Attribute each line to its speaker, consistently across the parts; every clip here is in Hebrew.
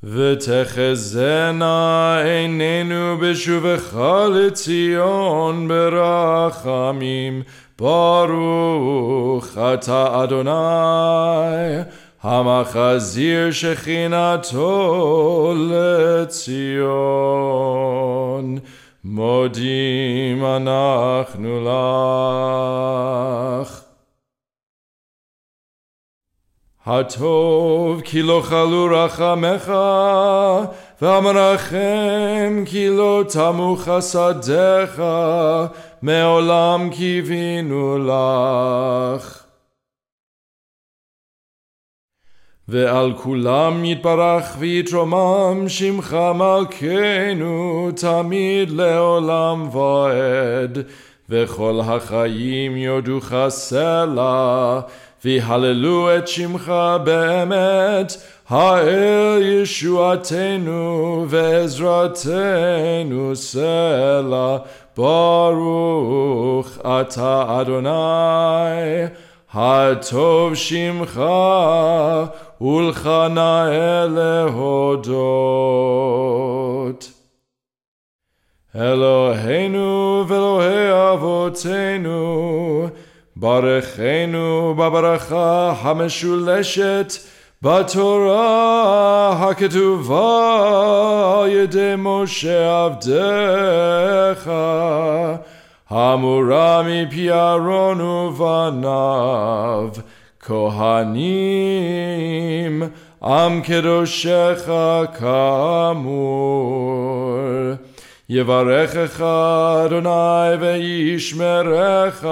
Speaker 1: ותחזינה עינינו בשובך לציון ברחמים. ברוך אתה אדוני, המחזיר שכינתו לציון. מודים אנחנו לך. הטוב כי לא כלו רחמך, והמרחם כי לא תמו חסדיך, מעולם קיווינו לך. ועל כולם יתברך ויתרומם שמך מלכנו תמיד לעולם ועד, וכל החיים יודוך סלע, והללו את שמך באמת, האל ישועתנו ועזרתנו סלע. ברוך אתה אדוני, הטוב שמך ולך נאה להודות. אלוהינו ואלוהי אבותינו, ברכנו בברכה המשולשת בתורה הכתובה על ידי משה עבדך, האמורה מפי אהרון ובניו, כהנים, עם קדושך כאמור. יברכך אדוני וישמרך,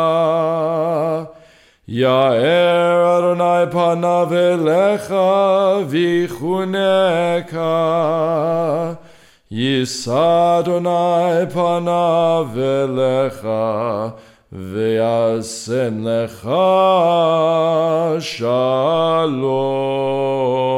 Speaker 1: יאר אדוני פניו אליך ויחונך, יישא אדוני פניו אליך וישם לך שלום.